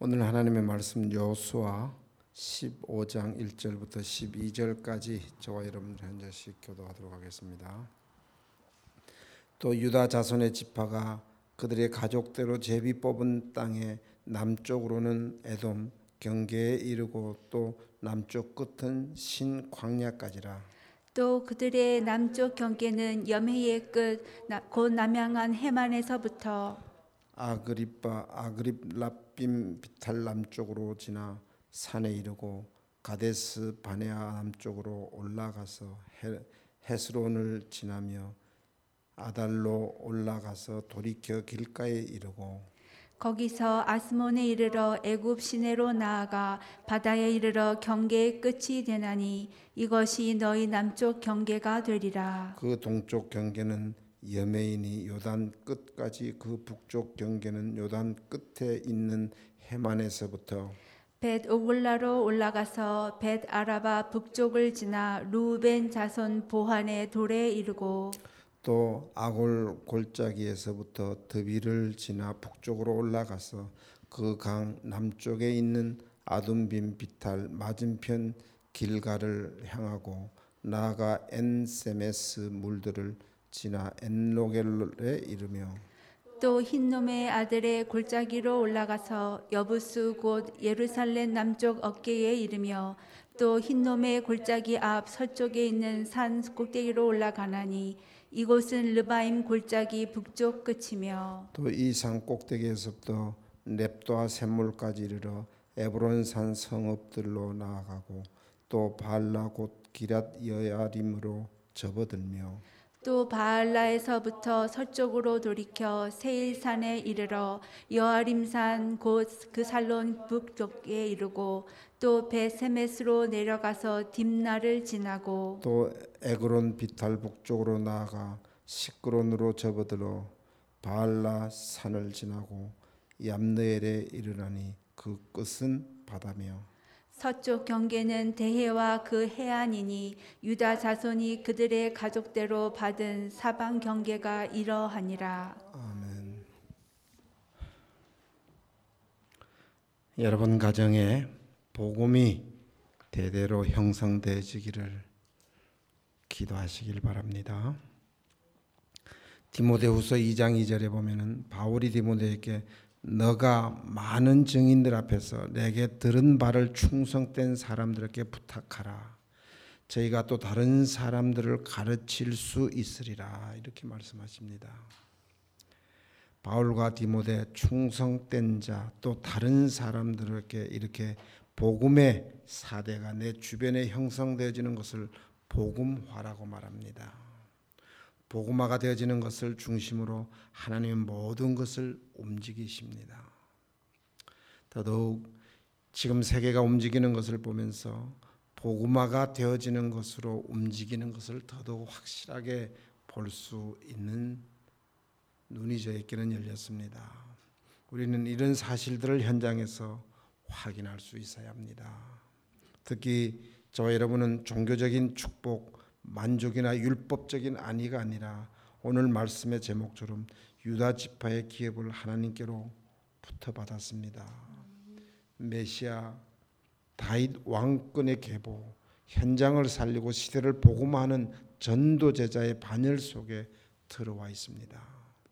오늘 하나님의 말씀 여호수아 15장 1절부터 12절까지 저와 여러분들 한 절씩 교도하도록 하겠습니다. 또 유다 자손의 지파가 그들의 가족대로 제비 뽑은 땅의 남쪽으로는 에돔 경계에 이르고 또 남쪽 끝은 신 광야까지라. 또 그들의 남쪽 경계는 염해의 끝 곧 남양한 해만에서부터 아그립라빔 비탈 남쪽으로 지나 산에 이르고 가데스 바네아 남쪽으로 올라가서 헤스론을 지나며 아달로 올라가서 돌이켜 길가에 이르고 거기서 아스몬에 이르러 애굽 시내로 나아가 바다에 이르러 경계의 끝이 되나니 이것이 너희 남쪽 경계가 되리라. 그 동쪽 경계는 여메인이 요단 끝까지 그 북쪽 경계는 요단 끝에 있는 해만에서부터 벳 오글라로 올라가서 벳 아라바 북쪽을 지나 루벤 자손 보한의 돌에 이르고 또 아골 골짜기에서부터 드비를 지나 북쪽으로 올라가서 그 강 남쪽에 있는 아둠빔 비탈 맞은편 길가를 향하고 나아가 엔세메스 물들을 지나 엔로겔에 이르며 또 흰놈의 아들의 골짜기로 올라가서 여부수 곧 예루살렘 남쪽 어깨에 이르며 또 흰놈의 골짜기 앞 서쪽에 있는 산 꼭대기로 올라가나니 이곳은 르바임 골짜기 북쪽 끝이며 또 이 산 꼭대기에서부터 넵도아 샘물까지 이르러 에브론산 성읍들로 나아가고 또 발라 곧 기랏 여야림으로 접어들며 또 바알라에서부터 서쪽으로 돌이켜 세일산에 이르러 여아림산 곧 그 살론 북쪽에 이르고 또 베세메스로 내려가서 딥나를 지나고 또 에그론 비탈 북쪽으로 나아가 시크론으로 접어들어 바알라 산을 지나고 얌느엘에 이르나니 그 끝은 바다며 서쪽 경계는 대해와 그 해안이니 유다 자손이 그들의 가족대로 받은 사방 경계가 이러하니라. 아멘. 여러분 가정에 복음이 대대로 형성되어지기를 기도하시길 바랍니다. 디모데후서 2장 2절에 보면은 바울이 디모데에게 너가 많은 증인들 앞에서 내게 들은 바를 충성된 사람들에게 부탁하라. 저희가 또 다른 사람들을 가르칠 수 있으리라. 이렇게 말씀하십니다. 바울과 디모데 충성된 자 또 다른 사람들에게 이렇게 복음의 사대가 내 주변에 형성되어지는 것을 복음화라고 말합니다. 복음화가 되어지는 것을 중심으로 하나님은 모든 것을 움직이십니다. 더더욱 지금 세계가 움직이는 것을 보면서 복음화가 되어지는 것으로 움직이는 것을 더더욱 확실하게 볼 수 있는 눈이 저에게는 열렸습니다. 우리는 이런 사실들을 현장에서 확인할 수 있어야 합니다. 특히 저와 여러분은 종교적인 축복, 만족이나 율법적인 안위가 아니라 오늘 말씀의 제목처럼 유다 지파의 기업을 하나님께로부터 받았습니다. 메시아 다윗 왕권의 계보, 현장을 살리고 시대를 복음화하는 전도 제자의 반열 속에 들어와 있습니다.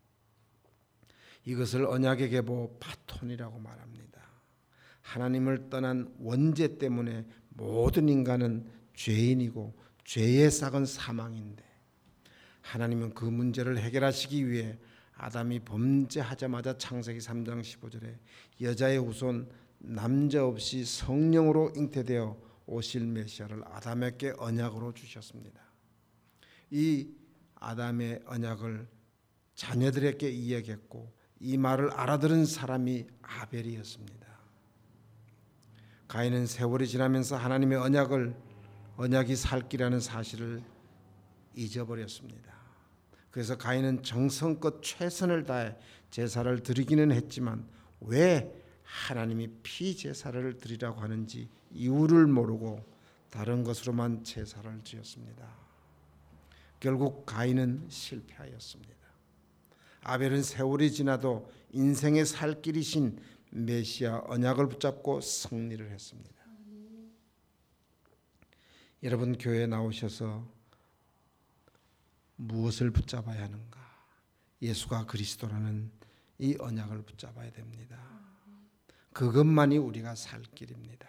이것을 언약의 계보 파톤이라고 말합니다. 하나님을 떠난 원죄 때문에 모든 인간은 죄인이고 죄의 싹은 사망인데 하나님은 그 문제를 해결하시기 위해 아담이 범죄하자마자 창세기 3장 15절에 여자의 후손 남자 없이 성령으로 잉태되어 오실 메시아를 아담에게 언약으로 주셨습니다. 이 아담의 언약을 자녀들에게 이야기했고 이 말을 알아들은 사람이 아벨이었습니다. 가인은 세월이 지나면서 하나님의 언약이 살 길이라는 사실을 잊어버렸습니다. 그래서 가인은 정성껏 최선을 다해 제사를 드리기는 했지만 왜 하나님이 피제사를 드리라고 하는지 이유를 모르고 다른 것으로만 제사를 지었습니다. 결국 가인은 실패하였습니다. 아벨은 세월이 지나도 인생의 살 길이신 메시아 언약을 붙잡고 승리를 했습니다. 여러분 교회에 나오셔서 무엇을 붙잡아야 하는가? 예수가 그리스도라는 이 언약을 붙잡아야 됩니다. 그것만이 우리가 살 길입니다.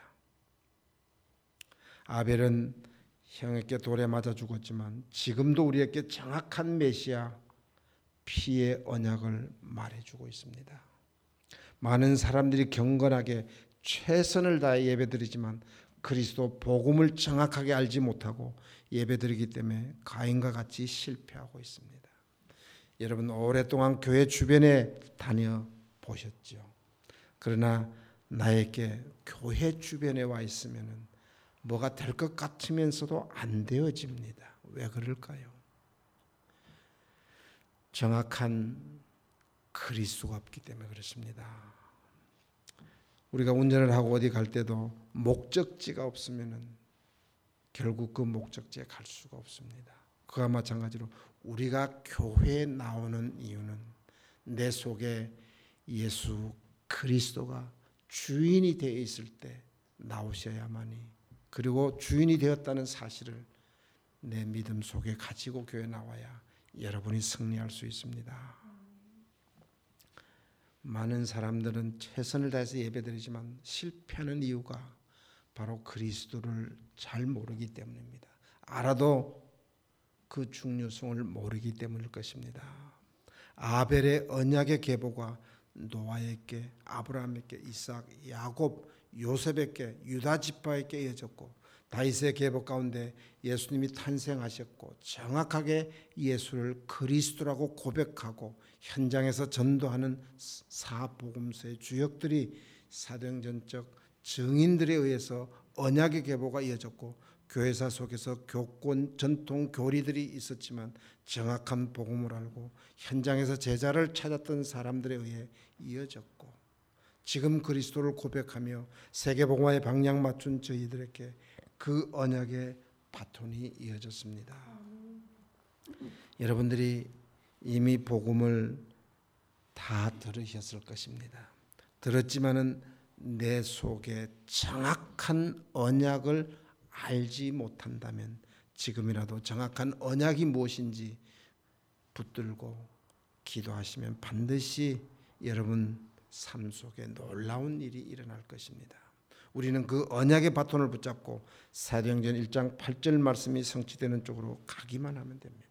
아벨은 형에게 돌에 맞아 죽었지만 지금도 우리에게 정확한 메시아 피의 언약을 말해주고 있습니다. 많은 사람들이 경건하게 최선을 다해 예배드리지만 그리스도 복음을 정확하게 알지 못하고 예배드리기 때문에 가인과 같이 실패하고 있습니다. 여러분 오랫동안 교회 주변에 다녀보셨죠? 그러나 나에게 교회 주변에 와 있으면 뭐가 될 것 같으면서도 안 되어집니다. 왜 그럴까요? 정확한 그리스도가 없기 때문에 그렇습니다. 우리가 운전을 하고 어디 갈 때도 목적지가 없으면 결국 그 목적지에 갈 수가 없습니다. 그와 마찬가지로 우리가 교회에 나오는 이유는 내 속에 예수 그리스도가 주인이 되어 있을 때 나오셔야만이, 그리고 주인이 되었다는 사실을 내 믿음 속에 가지고 교회에 나와야 여러분이 승리할 수 있습니다. 많은 사람들은 최선을 다해서 예배드리지만 실패하는 이유가 바로 그리스도를 잘 모르기 때문입니다. 알아도 그 중요성을 모르기 때문일 것입니다. 아벨의 언약의 계보가 노아에게, 아브라함에게, 이삭, 야곱, 요셉에게, 유다 지파에게 이어졌고 다윗의 계보 가운데 예수님이 탄생하셨고 정확하게 예수를 그리스도라고 고백하고 현장에서 전도하는 사복음서의 주역들이 사도행전적 증인들에 의해서 언약의 계보가 이어졌고 교회사 속에서 교권, 전통, 교리들이 있었지만 정확한 복음을 알고 현장에서 제자를 찾았던 사람들에 의해 이어졌고 지금 그리스도를 고백하며 세계복음화의 방향 맞춘 저희들에게 그 언약의 바톤이 이어졌습니다. 여러분들이 이미 복음을 다 들으셨을 것입니다. 들었지만은 내 속에 정확한 언약을 알지 못한다면 지금이라도 정확한 언약이 무엇인지 붙들고 기도하시면 반드시 여러분 삶 속에 놀라운 일이 일어날 것입니다. 우리는 그 언약의 바톤을 붙잡고 사도행전 1장 8절 말씀이 성취되는 쪽으로 가기만 하면 됩니다.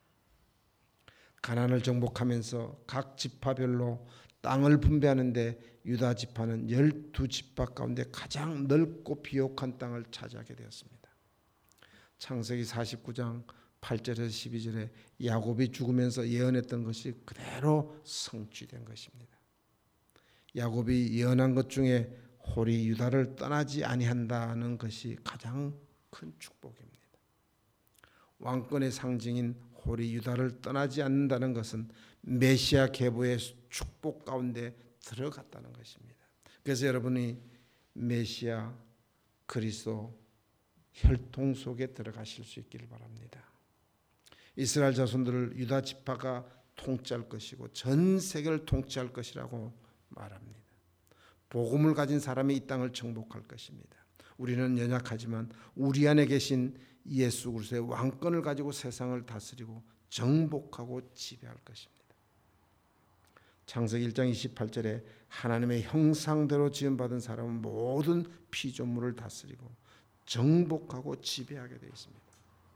가나안을 정복하면서 각 지파별로 땅을 분배하는데 유다 지파는 12지파 가운데 가장 넓고 비옥한 땅을 차지하게 되었습니다. 창세기 49장 8절에서 12절에 야곱이 죽으면서 예언했던 것이 그대로 성취된 것입니다. 야곱이 예언한 것 중에 홀이 유다를 떠나지 아니한다는 것이 가장 큰 축복입니다. 왕권의 상징인 홀이 유다를 떠나지 않는다는 것은 메시아 계보의 축복 가운데 들어갔다는 것입니다. 그래서 여러분이 메시아 그리스도 혈통 속에 들어가실 수 있기를 바랍니다. 이스라엘 자손들을 유다 지파가 통치할 것이고 전 세계를 통치할 것이라고 말합니다. 복음을 가진 사람이 이 땅을 정복할 것입니다. 우리는 연약하지만 우리 안에 계신 예수 그리스도의 왕권을 가지고 세상을 다스리고 정복하고 지배할 것입니다. 창세기 1장 28절에 하나님의 형상대로 지음받은 사람은 모든 피조물을 다스리고 정복하고 지배하게 되어 있습니다.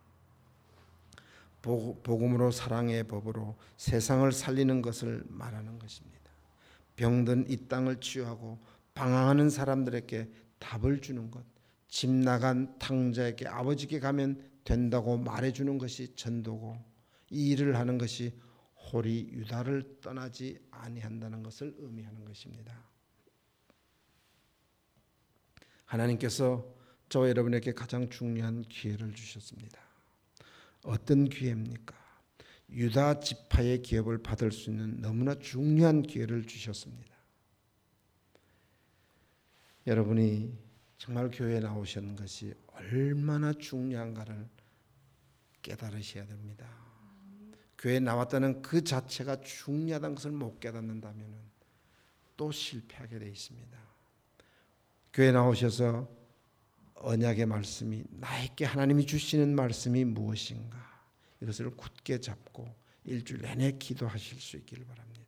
복음으로 사랑의 법으로 세상을 살리는 것을 말하는 것입니다. 병든 이 땅을 치유하고 방황하는 사람들에게 답을 주는 것, 집 나간 탕자에게 아버지께 가면 된다고 말해주는 것이 전도고 이 일을 하는 것이 홀이 유다를 떠나지 아니한다는 것을 의미하는 것입니다. 하나님께서 저와 여러분에게 가장 중요한 기회를 주셨습니다. 어떤 기회입니까? 유다 지파의 기업을 받을 수 있는 너무나 중요한 기회를 주셨습니다. 여러분이 정말 교회에 나오시는 것이 얼마나 중요한가를 깨달으셔야 됩니다. 교회에 나왔다는 그 자체가 중요하다는 것을 못 깨닫는다면 또 실패하게 되어 있습니다. 교회 나오셔서 언약의 말씀이 나에게 하나님이 주시는 말씀이 무엇인가 이것을 굳게 잡고 일주일 내내 기도하실 수 있기를 바랍니다.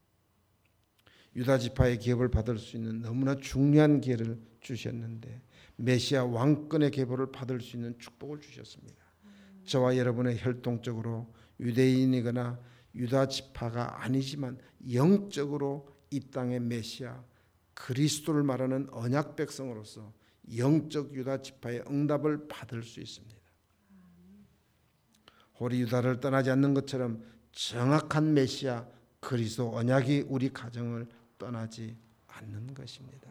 유다 지파의 기업을 받을 수 있는 너무나 중요한 기회를 주셨는데 메시아 왕권의 계보를 받을 수 있는 축복을 주셨습니다. 저와 여러분의 혈통적으로 유대인이거나 유다 지파가 아니지만 영적으로 이 땅의 메시아 그리스도를 말하는 언약 백성으로서 영적 유다 지파의 응답을 받을 수 있습니다. 호리 유다를 떠나지 않는 것처럼 정확한 메시아 그리스도 언약이 우리 가정을 떠나지 않는 것입니다.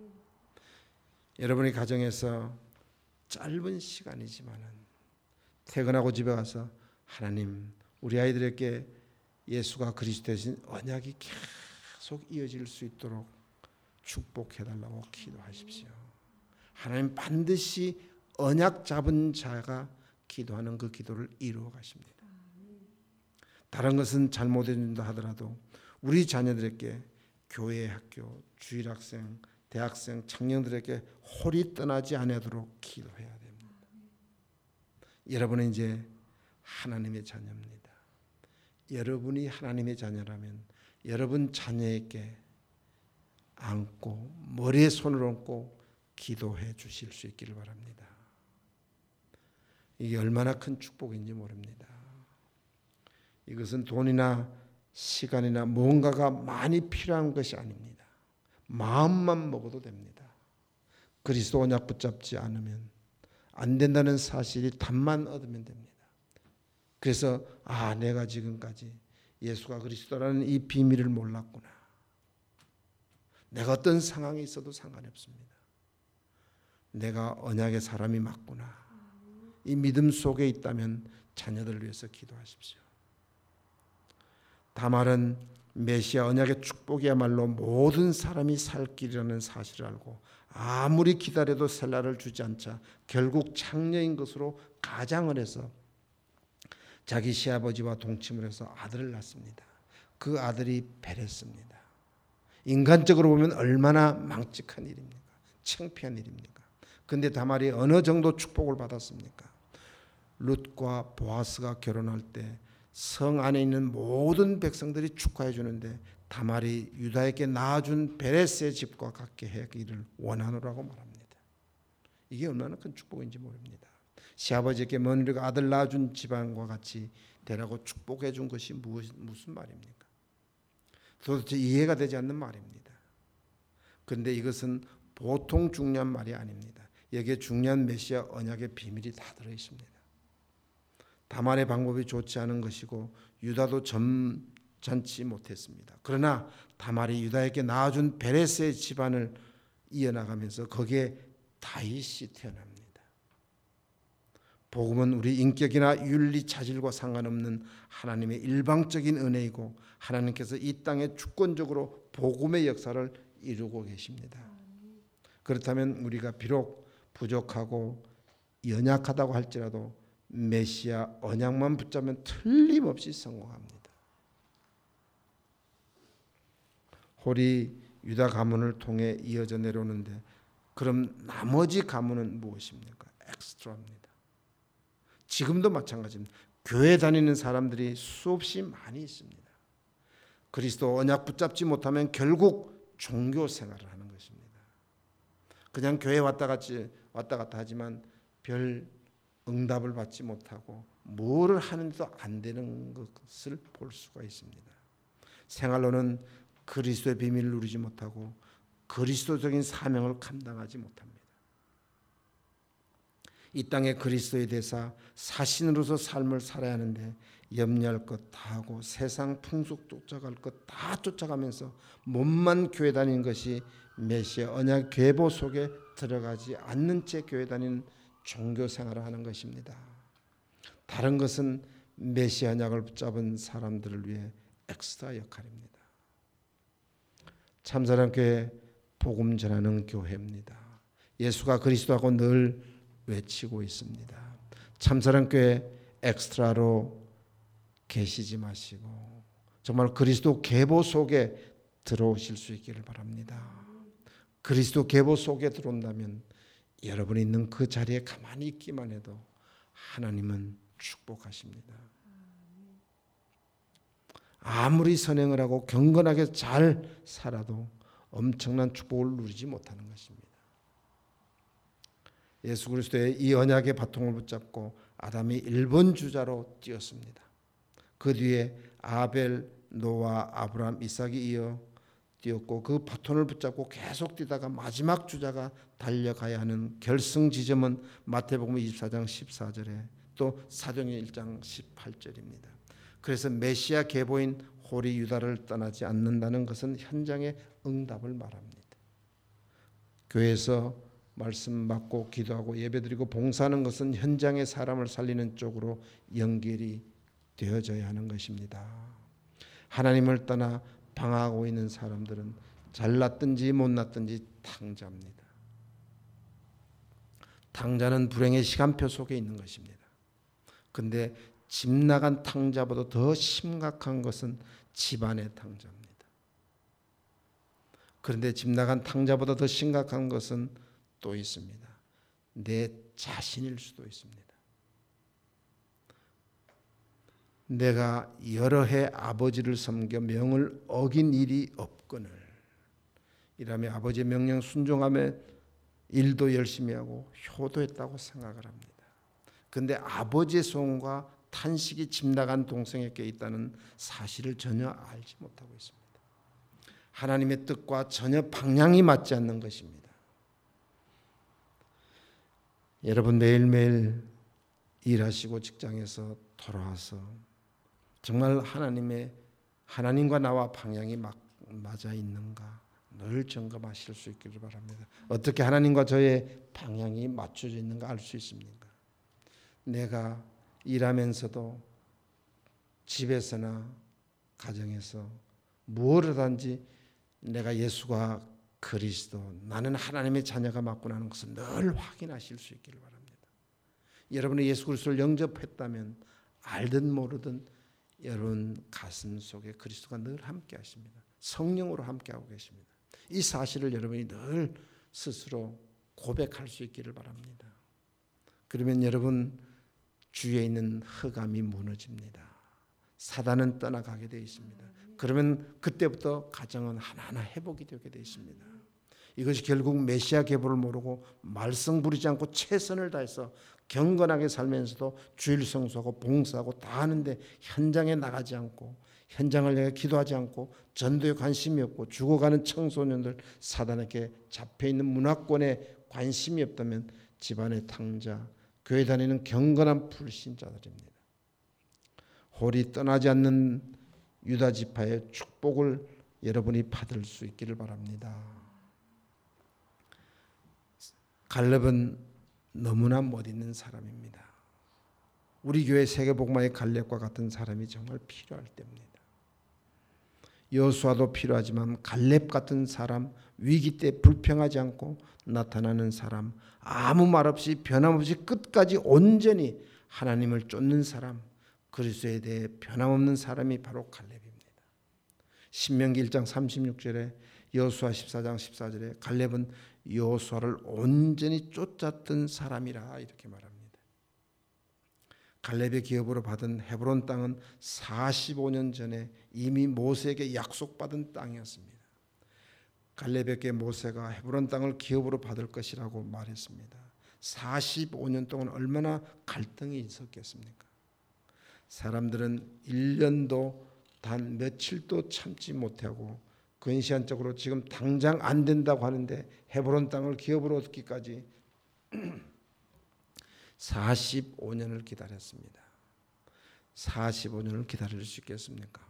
여러분의 가정에서 짧은 시간이지만은 퇴근하고 집에 가서 하나님 우리 아이들에게 예수가 그리스도 되신 언약이 계속 이어질 수 있도록 축복해달라고 기도하십시오. 하나님 반드시 언약 잡은 자가 기도하는 그 기도를 이루어 가십니다. 다른 것은 잘못된다 하더라도 우리 자녀들에게 교회 학교, 주일학생, 대학생, 청년들에게 홀이 떠나지 않도록 기도해야 됩니다. 여러분은 이제 하나님의 자녀입니다. 여러분이 하나님의 자녀라면 여러분 자녀에게 안고 머리에 손을 얹고 기도해 주실 수 있기를 바랍니다. 이게 얼마나 큰 축복인지 모릅니다. 이것은 돈이나 시간이나 무언가가 많이 필요한 것이 아닙니다. 마음만 먹어도 됩니다. 그리스도 언약 붙잡지 않으면 안 된다는 사실이 답만 얻으면 됩니다. 그래서 내가 지금까지 예수가 그리스도라는 이 비밀을 몰랐구나. 내가 어떤 상황이 있어도 상관이 없습니다. 내가 언약의 사람이 맞구나. 이 믿음 속에 있다면 자녀들을 위해서 기도하십시오. 다말은 메시아 언약의 축복이야말로 모든 사람이 살 길이라는 사실을 알고 아무리 기다려도 셀라를 주지 않자 결국 창녀인 것으로 가장을 해서 자기 시아버지와 동침을 해서 아들을 낳습니다. 그 아들이 베레스입니다. 인간적으로 보면 얼마나 망측한 일입니까? 창피한 일입니까? 그런데 다말이 어느 정도 축복을 받았습니까? 룻과 보아스가 결혼할 때 성 안에 있는 모든 백성들이 축하해 주는데 다말이 유다에게 낳아준 베레스의 집과 같게 하기를 원하노라고 말합니다. 이게 얼마나 큰 축복인지 모릅니다. 시아버지에게 며느리가 아들 낳아준 집안과 같이 되라고 축복해 준 것이 무슨 말입니까? 도대체 이해가 되지 않는 말입니다. 그런데 이것은 보통 중요한 말이 아닙니다. 여기에 중요한 메시아 언약의 비밀이 다 들어 있습니다. 다말의 방법이 좋지 않은 것이고 유다도 점잖지 못했습니다. 그러나 다말이 유다에게 낳아준 베레스의 집안을 이어나가면서 거기에 다윗이 태어납니다. 복음은 우리 인격이나 윤리 차질과 상관없는 하나님의 일방적인 은혜이고 하나님께서 이 땅에 주권적으로 복음의 역사를 이루고 계십니다. 그렇다면 우리가 비록 부족하고 연약하다고 할지라도 메시아 언약만 붙잡으면 틀림없이 성공합니다. 홀이 유다 가문을 통해 이어져 내려오는데 그럼 나머지 가문은 무엇입니까? 엑스트라입니다. 지금도 마찬가지입니다. 교회 다니는 사람들이 수없이 많이 있습니다. 그리스도 언약 붙잡지 못하면 결국 종교 생활을 하는 것입니다. 그냥 교회 왔다 갔다 하지만 별 응답을 받지 못하고 뭐를 하는데도 안 되는 것을 볼 수가 있습니다. 생활로는 그리스도의 비밀을 누리지 못하고 그리스도적인 사명을 감당하지 못합니다. 이 땅에 그리스도의 대사 사신으로서 삶을 살아야 하는데 염려할 것 다 하고 세상 풍속 쫓아갈 것 다 쫓아가면서 몸만 교회 다니는 것이 메시아 언약 계보 속에 들어가지 않는 채 교회 다니는 종교 생활을 하는 것입니다. 다른 것은 메시아 언약을 붙잡은 사람들을 위해 엑스트라 역할입니다. 참사랑교회 복음 전하는 교회입니다. 예수가 그리스도하고 늘 외치고 있습니다. 참사랑교회 엑스트라로 계시지 마시고 정말 그리스도 계보 속에 들어오실 수 있기를 바랍니다. 그리스도 계보 속에 들어온다면 여러분이 있는 그 자리에 가만히 있기만 해도 하나님은 축복하십니다. 아무리 선행을 하고 경건하게 잘 살아도 엄청난 축복을 누리지 못하는 것입니다. 예수 그리스도의 이 언약의 바통을 붙잡고 아담이 1번 주자로 뛰었습니다. 그 뒤에 아벨, 노아, 아브라함, 이삭이 이어 뛰었고 그 바톤을 붙잡고 계속 뛰다가 마지막 주자가 달려가야 하는 결승 지점은 마태복음 24장 14절에 또 사도행전 1장 18절입니다. 그래서 메시아 계보인 홀이 유다를 떠나지 않는다는 것은 현장의 응답을 말합니다. 교회에서 말씀 받고 기도하고 예배드리고 봉사하는 것은 현장의 사람을 살리는 쪽으로 연결이 되어져야 하는 것입니다. 하나님을 떠나 방황하고 있는 사람들은 잘났든지 못났든지 탕자입니다. 탕자는 불행의 시간표 속에 있는 것입니다. 그런데 집 나간 탕자보다 더 심각한 것은 집안의 탕자입니다. 그런데 집 나간 탕자보다 더 심각한 것은 또 있습니다. 내 자신일 수도 있습니다. 내가 여러 해 아버지를 섬겨 명을 어긴 일이 없거늘 이라며 아버지의 명령 순종하며 일도 열심히 하고 효도했다고 생각을 합니다. 그런데 아버지의 소원과 탄식이 집 나간 동생에게 있다는 사실을 전혀 알지 못하고 있습니다. 하나님의 뜻과 전혀 방향이 맞지 않는 것입니다. 여러분 매일매일 일하시고 직장에서 돌아와서 정말 하나님과 나와 방향이 맞아 있는가 늘 점검하실 수 있기를 바랍니다. 어떻게 하나님과 저의 방향이 맞춰져 있는가 알 수 있습니까? 내가 일하면서도 집에서나 가정에서 무엇을 하든지 내가 예수가 그리스도 나는 하나님의 자녀가 맞구나 하는 것을 늘 확인하실 수 있기를 바랍니다. 여러분이 예수 그리스도를 영접했다면 알든 모르든 여러분 가슴 속에 그리스도가 늘 함께 하십니다. 성령으로 함께하고 계십니다. 이 사실을 여러분이 늘 스스로 고백할 수 있기를 바랍니다. 그러면 여러분 주위에 있는 흑암이 무너집니다. 사단은 떠나가게 되어 있습니다. 그러면 그때부터 가정은 하나하나 회복이 되게 되어 있습니다. 이것이 결국 메시아 계보를 모르고 말썽 부리지 않고 최선을 다해서 경건하게 살면서도 주일 성수하고 봉사하고 다 하는데 현장에 나가지 않고 현장을 내가 기도하지 않고 전도에 관심이 없고 죽어가는 청소년들 사단에게 잡혀있는 문화권에 관심이 없다면 집안의 탕자, 교회 다니는 경건한 불신자들입니다. 홀이 떠나지 않는 유다 지파의 축복을 여러분이 받을 수 있기를 바랍니다. 갈렙은 너무나 멋있는 사람입니다. 우리 교회 세계복음화의 갈렙과 같은 사람이 정말 필요할 때입니다. 여호수아도 필요하지만 갈렙 같은 사람, 위기 때 불평하지 않고 나타나는 사람, 아무 말 없이 변함없이 끝까지 온전히 하나님을 쫓는 사람, 그리스도에 대해 변함없는 사람이 바로 갈렙입니다. 신명기 1장 36절에 여호수아 14장 14절에 갈렙은 여호수아를 온전히 쫓았던 사람이라 이렇게 말합니다. 갈렙의 기업으로 받은 헤브론 땅은 45년 전에 이미 모세에게 약속받은 땅이었습니다. 갈렙에게 모세가 헤브론 땅을 기업으로 받을 것이라고 말했습니다. 45년 동안 얼마나 갈등이 있었겠습니까? 사람들은 1년도 단 며칠도 참지 못하고 근시안적으로 지금 당장 안 된다고 하는데 헤브론 땅을 기업으로 얻기까지 45년을 기다렸습니다. 45년을 기다릴 수 있겠습니까?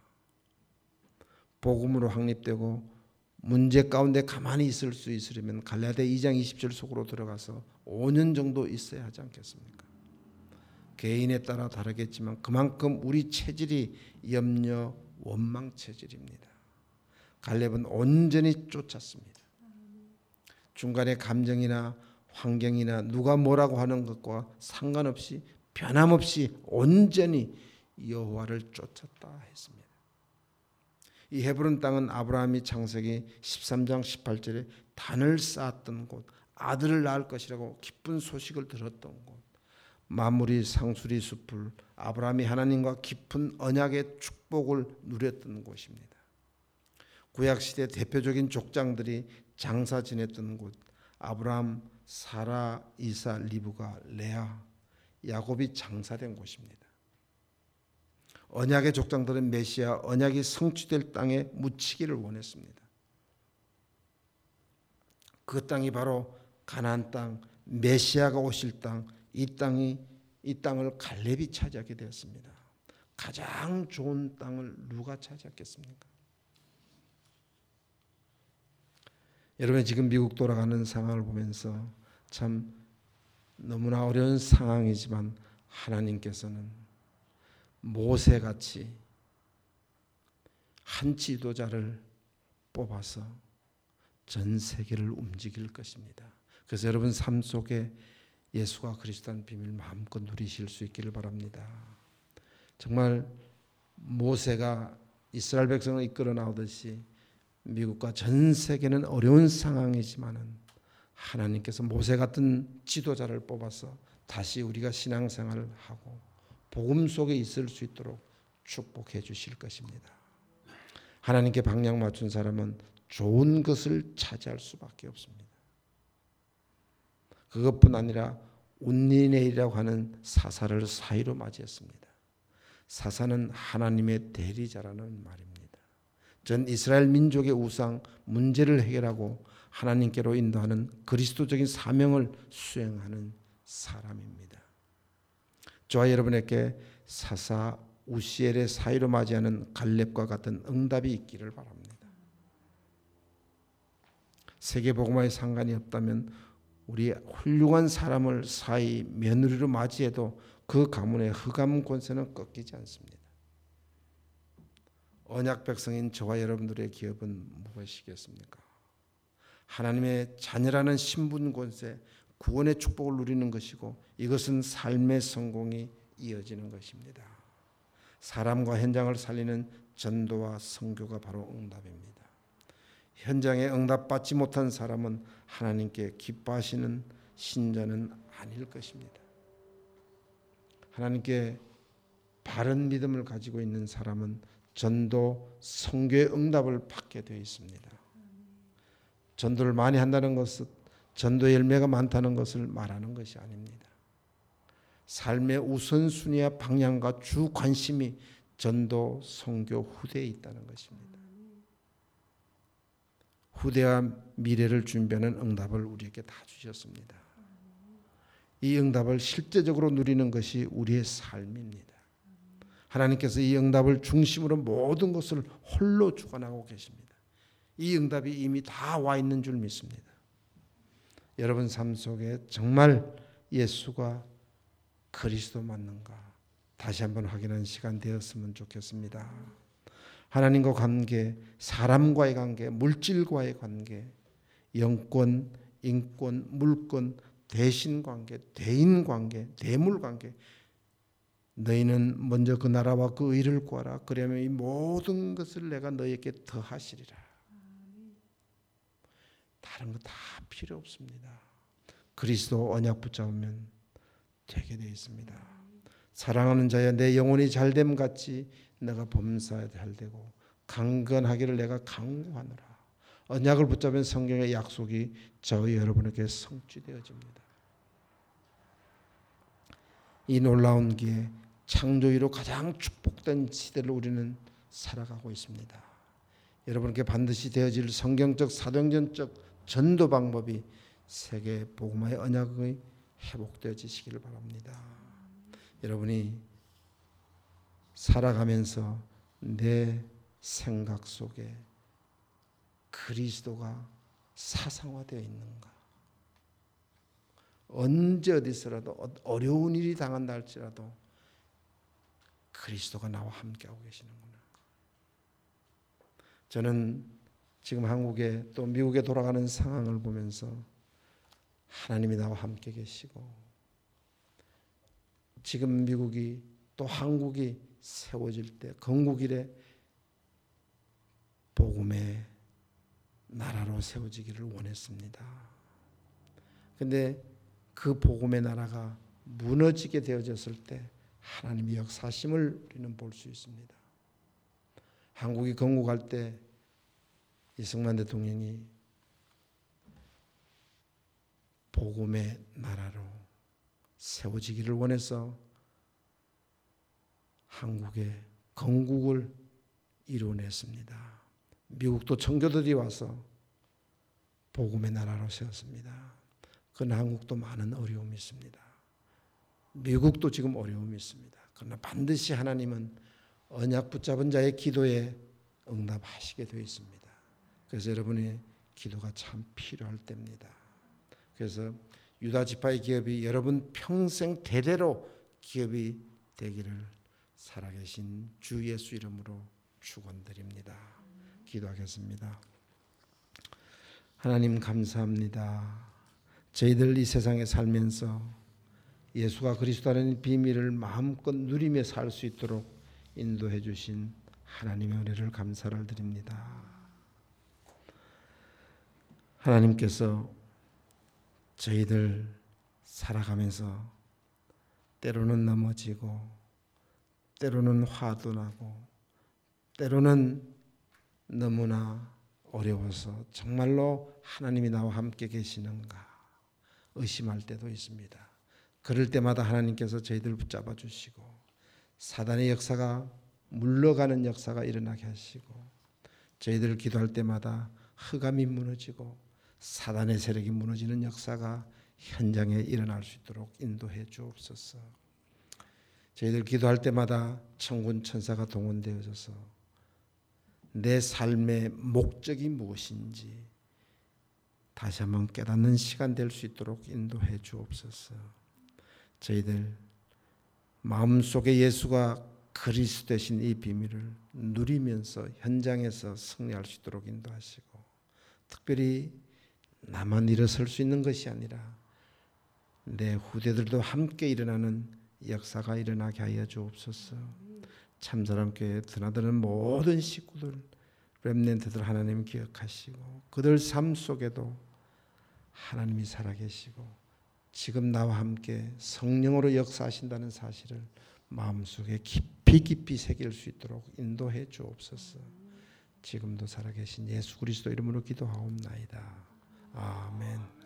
복음으로 확립되고 문제 가운데 가만히 있을 수 있으려면 갈라디아 2장 20절 속으로 들어가서 5년 정도 있어야 하지 않겠습니까? 개인에 따라 다르겠지만 그만큼 우리 체질이 염려, 원망 체질입니다. 갈렙은 온전히 쫓았습니다. 중간에 감정이나 환경이나 누가 뭐라고 하는 것과 상관없이 변함없이 온전히 여호와를 쫓았다 했습니다. 이 헤브론 땅은 아브라함이 창세기 13장 18절에 단을 쌓았던 곳, 아들을 낳을 것이라고 기쁜 소식을 들었던 곳, 만물이 상수리 숲을 아브라함이 하나님과 깊은 언약의 축복을 누렸던 곳입니다. 구약시대 대표적인 족장들이 장사 지냈던 곳, 아브라함, 사라, 이사, 리브가, 레아, 야곱이 장사된 곳입니다. 언약의 족장들은 메시아 언약이 성취될 땅에 묻히기를 원했습니다. 그 땅이 바로 가나안 땅, 메시아가 오실 땅, 이 땅을 갈렙이 차지하게 되었습니다. 가장 좋은 땅을 누가 차지했겠습니까? 여러분, 지금 미국 돌아가는 상황을 보면서 참 너무나 어려운 상황이지만 하나님께서는 모세같이 한 지도자를 뽑아서 전 세계를 움직일 것입니다. 그래서 여러분 삶 속에 예수가 그리스도라는 비밀 마음껏 누리실 수 있기를 바랍니다. 정말 모세가 이스라엘 백성을 이끌어 나오듯이 미국과 전 세계는 어려운 상황이지만은 하나님께서 모세 같은 지도자를 뽑아서 다시 우리가 신앙생활을 하고 복음 속에 있을 수 있도록 축복해 주실 것입니다. 하나님께 방향 맞춘 사람은 좋은 것을 차지할 수밖에 없습니다. 그것뿐 아니라 운니네이라고 하는 사사를 사이로 맞이했습니다. 사사는 하나님의 대리자라는 말입니다. 전 이스라엘 민족의 우상 문제를 해결하고 하나님께로 인도하는 그리스도적인 사명을 수행하는 사람입니다. 저와 여러분에게 사사 우시엘의 사이로 맞이하는 갈렙과 같은 응답이 있기를 바랍니다. 세계복음화에 상관이 없다면 우리 훌륭한 사람을 사이 며느리로 맞이해도 그 가문의 흑암 권세는 꺾이지 않습니다. 언약 백성인 저와 여러분들의 기업은 무엇이겠습니까? 하나님의 자녀라는 신분 권세, 구원의 축복을 누리는 것이고 이것은 삶의 성공이 이어지는 것입니다. 사람과 현장을 살리는 전도와 선교가 바로 응답입니다. 현장에 응답받지 못한 사람은 하나님께 기뻐하시는 신자는 아닐 것입니다. 하나님께 바른 믿음을 가지고 있는 사람은 전도, 선교의 응답을 받게 되어 있습니다. 전도를 많이 한다는 것은 전도의 열매가 많다는 것을 말하는 것이 아닙니다. 삶의 우선순위와 방향과 주 관심이 전도, 선교, 후대에 있다는 것입니다. 후대와 미래를 준비하는 응답을 우리에게 다 주셨습니다. 이 응답을 실제적으로 누리는 것이 우리의 삶입니다. 하나님께서 이 응답을 중심으로 모든 것을 홀로 주관하고 계십니다. 이 응답이 이미 다 와 있는 줄 믿습니다. 여러분 삶 속에 정말 예수가 그리스도 맞는가 다시 한번 확인하는 시간 되었으면 좋겠습니다. 하나님과 관계, 사람과의 관계, 물질과의 관계, 영권, 인권, 물권, 대신관계, 대인관계, 대물관계, 너희는 먼저 그 나라와 그 의를 구하라. 그러면 이 모든 것을 내가 너희에게 더하시리라. 다른 거 다 필요 없습니다. 그리스도 언약 붙잡으면 되게 되어 있습니다. 사랑하는 자야 내 영혼이 잘됨 같이 내가 범사에 잘되고 강건하기를 내가 강구하노라. 언약을 붙잡은 성경의 약속이 저희 여러분에게 성취되어집니다. 이 놀라운 기회 창조기로 가장 축복된 시대를 우리는 살아가고 있습니다. 여러분께 반드시 되어질 성경적 사도행전적 전도 방법이 세계 복음화의 언약이 회복되어지시기를 바랍니다. 여러분이 살아가면서 내 생각 속에 그리스도가 사상화되어 있는가? 언제 어디서라도 어려운 일이 당한다 할지라도 그리스도가 나와 함께하고 계시는구나. 저는 지금 한국에 또 미국에 돌아가는 상황을 보면서 하나님이 나와 함께 계시고 지금 미국이 또 한국이 세워질 때 건국 이래 복음의 나라로 세워지기를 원했습니다. 그런데 그 복음의 나라가 무너지게 되어졌을 때 하나님의 역사심을 우리는 볼 수 있습니다. 한국이 건국할 때 이승만 대통령이 복음의 나라로 세워지기를 원해서 한국의 건국을 이루어냈습니다. 미국도 청교도들이 와서 복음의 나라로 세웠습니다. 그러나 한국도 많은 어려움이 있습니다. 미국도 지금 어려움이 있습니다. 그러나 반드시 하나님은 언약 붙잡은 자의 기도에 응답하시게 되어 있습니다. 그래서 여러분의 기도가 참 필요할 때입니다. 그래서 유다 지파의 기업이 여러분 평생 대대로 기업이 되기를 살아계신 주 예수 이름으로 축원드립니다. 기도하겠습니다. 하나님 감사합니다. 저희들 이 세상에 살면서 예수가 그리스도라는 비밀을 마음껏 누리며 살 수 있도록 인도해 주신 하나님의 은혜를 감사를 드립니다. 하나님께서 저희들 살아가면서 때로는 넘어지고 때로는 화도 나고 때로는 너무나 어려워서 정말로 하나님이 나와 함께 계시는가 의심할 때도 있습니다. 그럴 때마다 하나님께서 저희들을 붙잡아 주시고 사단의 역사가 물러가는 역사가 일어나게 하시고 저희들 기도할 때마다 흑암이 무너지고 사단의 세력이 무너지는 역사가 현장에 일어날 수 있도록 인도해 주옵소서. 저희들 기도할 때마다 천군 천사가 동원되어져서 내 삶의 목적이 무엇인지 다시 한번 깨닫는 시간 될 수 있도록 인도해 주옵소서. 저희들 마음속에 예수가 그리스도 되신 이 비밀을 누리면서 현장에서 승리할 수 있도록 인도하시고 특별히 나만 일어설 수 있는 것이 아니라 내 후대들도 함께 일어나는 역사가 일어나게 하여 주옵소서. 참사랑교회 드나드는 모든 식구들 렘넌트들 하나님 기억하시고 그들 삶 속에도 하나님이 살아계시고 지금 나와 함께 성령으로 역사하신다는 사실을 마음속에 깊이 새길 수 있도록 인도해 주옵소서. 지금도 살아계신 예수 그리스도 이름으로 기도하옵나이다. 아멘.